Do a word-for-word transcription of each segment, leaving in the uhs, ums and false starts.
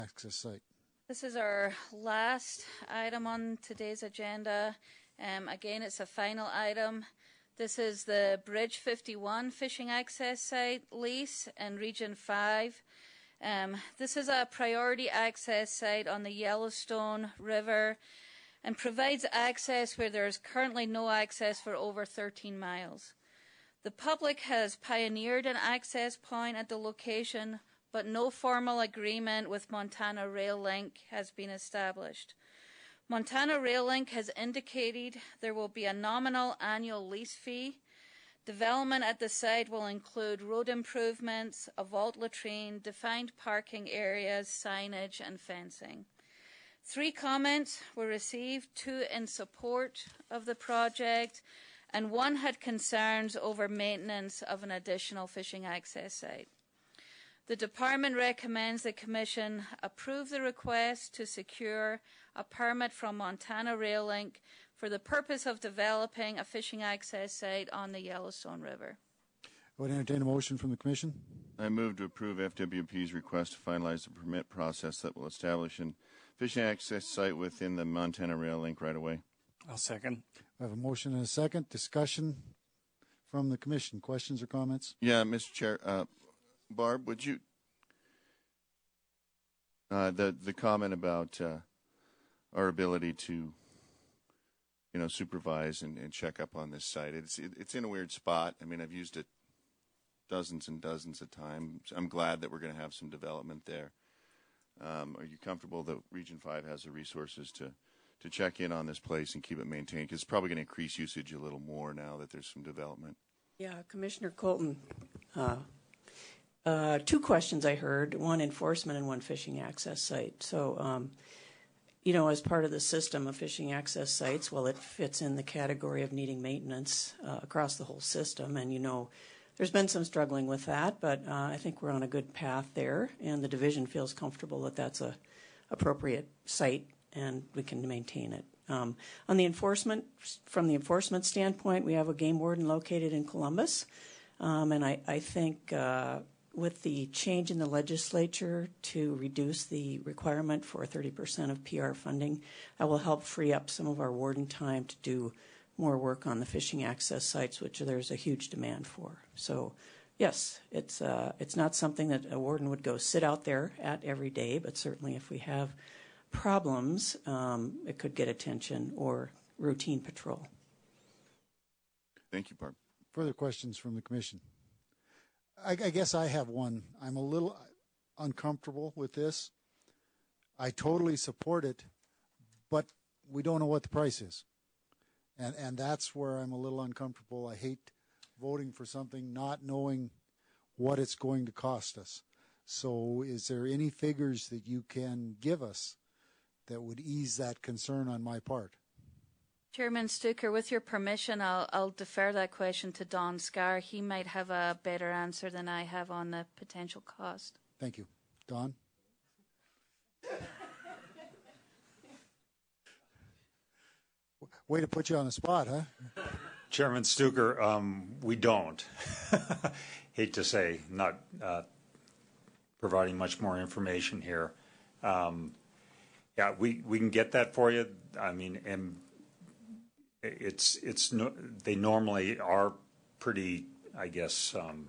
access site. This is our last item on today's agenda. Um, again, it's a final item. This is the Bridge fifty-one fishing access site lease in Region five. Um, this is a priority access site on the Yellowstone River and provides access where there is currently no access for over thirteen miles. The public has pioneered an access point at the location, but no formal agreement with Montana Rail Link has been established. Montana Rail Link has indicated there will be a nominal annual lease fee. Development at the site will include road improvements, a vault latrine, defined parking areas, signage, and fencing. Three comments were received, two in support of the project, and one had concerns over maintenance of an additional fishing access site. The department recommends the Commission approve the request to secure a permit from Montana Rail Link for the purpose of developing a fishing access site on the Yellowstone River. I would entertain a motion from the Commission. I move to approve F W P's request to finalize the permit process that will establish a fishing access site within the Montana Rail Link right away. I'll second. I have a motion and a second. Discussion from the Commission. Questions or comments? Yeah, Mister Chair. Uh, Barb, would you, uh, the the comment about uh, our ability to, you know, supervise and, and check up on this site. It's it, it's in a weird spot. I mean, I've used it dozens and dozens of times. I'm glad that we're going to have some development there. Um, are you comfortable that Region five has the resources to, to check in on this place and keep it maintained? Because it's probably going to increase usage a little more now that there's some development. Yeah, Commissioner Colton. Uh, uh, two questions I heard, one enforcement and one fishing access site. So, um, you know, as part of the system of fishing access sites, well, it fits in the category of needing maintenance uh, across the whole system. And, you know, there's been some struggling with that, but uh, I think we're on a good path there. And the division feels comfortable that that's a appropriate site and we can maintain it. Um, on the enforcement, from the enforcement standpoint, we have a game warden located in Columbus. Um, and I, I think uh, with the change in the legislature to reduce the requirement for thirty percent of P R funding, that will help free up some of our warden time to do more work on the fishing access sites, which there's a huge demand for. So, yes, it's uh, it's not something that a warden would go sit out there at every day, but certainly if we have problems, um, it could get attention or routine patrol. Thank you, Barb. Further questions from the Commission? I, I guess I have one. I'm a little uncomfortable with this. I totally support it, but we don't know what the price is. And and that's where I'm a little uncomfortable. I hate voting for something not knowing what it's going to cost us. So is there any figures that you can give us that would ease that concern on my part? Chairman Stuker, with your permission, I'll, I'll defer that question to Don Scar. He might have a better answer than I have on the potential cost. Thank you. Don? Way to put you on the spot, huh? Chairman Stuker, um, we don't. Hate to say, not uh, providing much more information here. Um, yeah, we, we can get that for you. I mean, and it's it's no, they normally are pretty, I guess. Um,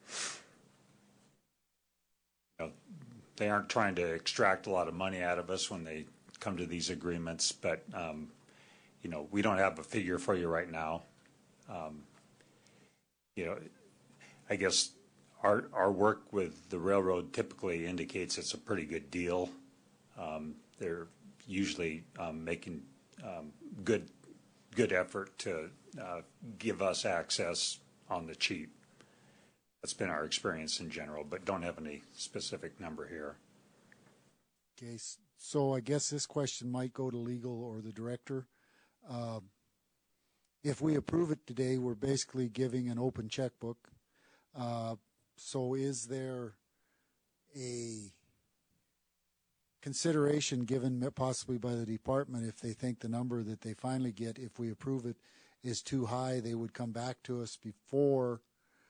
you know, they aren't trying to extract a lot of money out of us when they come to these agreements, but um, you know, we don't have a figure for you right now. Um, you know, I guess our our work with the railroad typically indicates it's a pretty good deal. Um, they're usually um, making um, good good effort to uh, give us access on the cheap. That's been our experience in general, but don't have any specific number here. Okay, so I guess this question might go to legal or the director. Uh, if we approve it today, we're basically giving an open checkbook. Uh, so is there a consideration given possibly by the department if they think the number that they finally get, if we approve it, is too high, they would come back to us before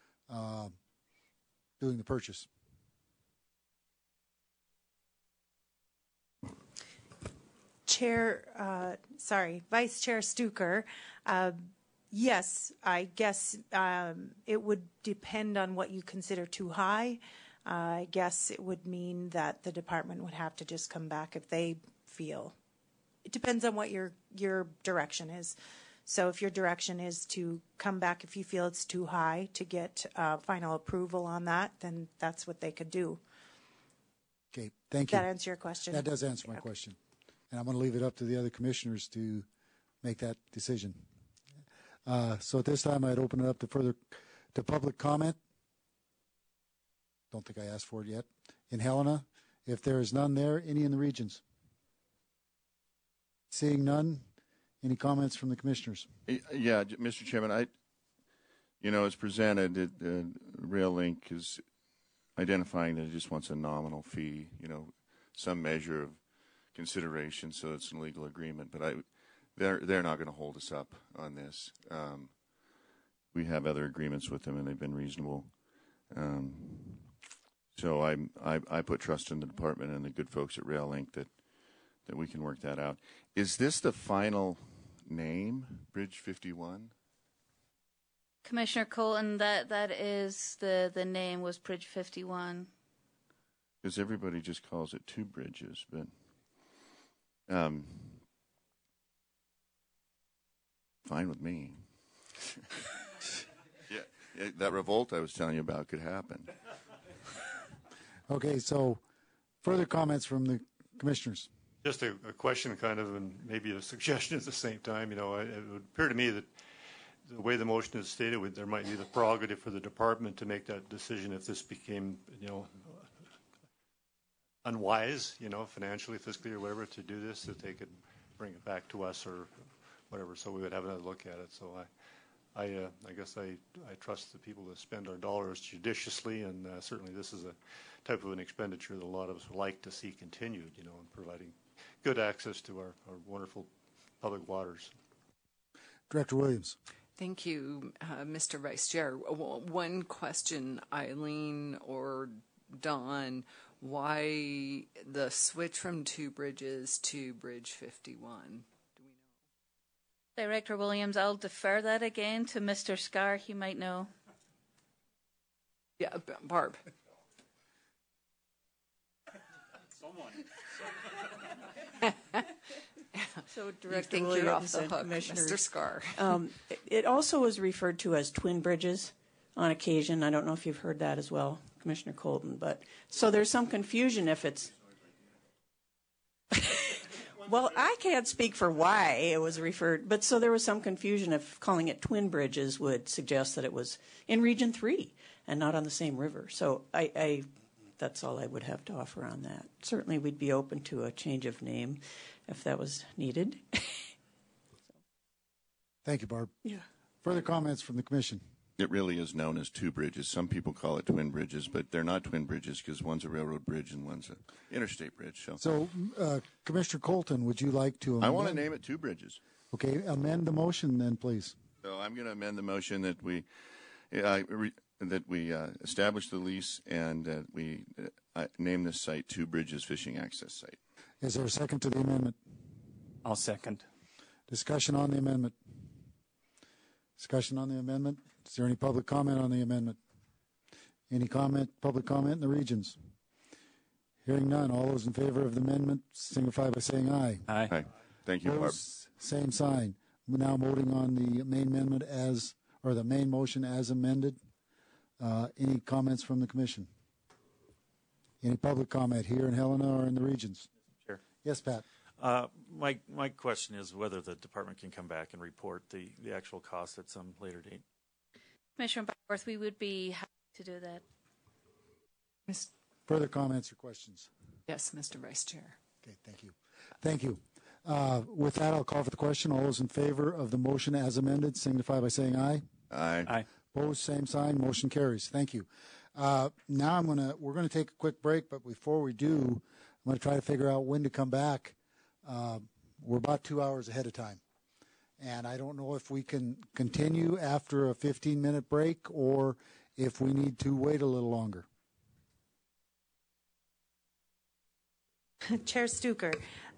uh, doing the purchase? Chair, uh, sorry, Vice Chair Stuker, uh, yes, I guess um, it would depend on what you consider too high. Uh, I guess it would mean that the department would have to just come back if they feel. It depends on what your your direction is. So if your direction is to come back if you feel it's too high to get uh, final approval on that, then that's what they could do. Okay, thank Does you. that answer your question? That does answer my Okay. question. And I'm going to leave it up to the other commissioners to make that decision. Uh, so at this time, I'd open it up to further to public comment. Don't think I asked for it yet. In Helena, if there is none there, any in the regions? Seeing none, any comments from the commissioners? Yeah, J- Mister Chairman, I, you know, as presented, it, uh, Rail Link is identifying that it just wants a nominal fee, you know, some measure of consideration, so it's an legal agreement. But I, they're they're not going to hold us up on this. Um, we have other agreements with them, and they've been reasonable. Um, so I, I I put trust in the department and the good folks at Rail Link that that we can work that out. Is this the final name, Bridge fifty-one? Commissioner Colton, that, that is the, the name was Bridge fifty-one. Because everybody just calls it Two Bridges, but um, fine with me. yeah, yeah, that revolt I was telling you about could happen. Okay, so further comments from the commissioners? Just a, a question, kind of, and maybe a suggestion at the same time. You know, it, it would appear to me that the way the motion is stated, there might be the prerogative for the department to make that decision if this became, you know, unwise, you know, financially, fiscally, or whatever, to do this, that they could bring it back to us or whatever. So we would have another look at it. So I, I, uh, I guess I, I trust the people to spend our dollars judiciously, and uh, certainly this is a type of an expenditure that a lot of us would like to see continued, you know, in providing good access to our, our wonderful public waters. Director Williams. Thank you, uh, Mister Vice Chair. W- One question, Eileen or Don, why the switch from Two Bridges to Bridge fifty-one? Do we know? Director Williams, I'll defer that again to Mister Scar. He might know. Yeah, B- Barb. So You Director think Williams you're off the and hook, Commissioners, Mister Scar. Um, it- it also is referred to as twin bridges on occasion. I don't know if you've heard that as well, Commissioner Colton. But so there's some confusion if it's. Well, I can't speak for why it was referred, but so there was some confusion if calling it twin bridges would suggest that it was in Region Three and not on the same river. So I, I that's all I would have to offer on that. Certainly, we'd be open to a change of name if that was needed. Thank you, Barb. Yeah. Further comments from the commission? It really is known as Two Bridges. Some people call it Twin Bridges, but they're not twin bridges because one's a railroad bridge and one's an interstate bridge. So, So, uh, Commissioner Colton, would you like to amend? I want to name it Two Bridges. Okay, amend the motion then, please. So I'm going to amend the motion that we uh, re, that we uh, establish the lease and that we uh, name this site Two Bridges Fishing Access Site. Is there a second to the amendment? I'll second. Discussion on the amendment. Discussion on the amendment. Is there any public comment on the amendment? Any comment, public comment in the regions? Hearing none. All those in favor of the amendment signify by saying aye. Aye. Hi. Thank you, Barb. Opposed, same sign. We're now voting on the main amendment as, or the main motion as amended. Uh, any comments from the commission? Any public comment here in Helena or in the regions? Chair. Yes, Pat. Uh, my my question is whether the department can come back and report the, the actual cost at some later date. Commissioner Barworth, we would be happy to do that. Miss- Further comments or questions? Yes, Mister Vice Chair. Okay, thank you. Thank you. Uh, with that, I'll call for the question. All those in favor of the motion as amended signify by saying aye. Aye. Aye. Opposed, same sign. Motion carries. Thank you. Uh, now I'm gonna we're gonna take a quick break, but before we do, I'm gonna try to figure out when to come back. Uh, we're about two hours ahead of time, and I don't know if we can continue after a fifteen minute break or if we need to wait a little longer. Chair Stuker,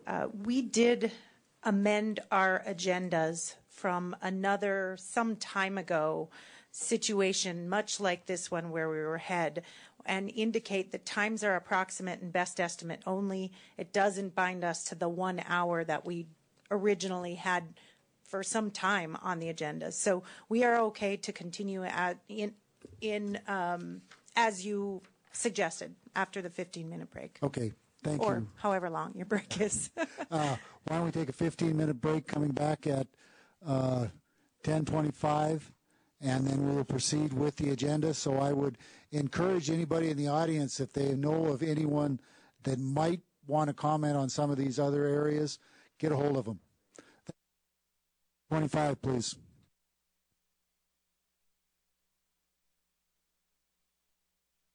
Uh, we did amend our agendas from another some time ago situation, much like this one where we were ahead, and indicate that times are approximate and best estimate only. It doesn't bind us to the one hour that we originally had for some time on the agenda. So we are okay to continue at, in, in um, as you suggested, after the fifteen-minute break. Okay, thank or you. however long your break is. Uh, why don't we take a fifteen-minute break, coming back at uh, ten twenty-five, and then we will proceed with the agenda. So I would encourage anybody in the audience, if they know of anyone that might want to comment on some of these other areas, get a hold of them. twenty-five, please.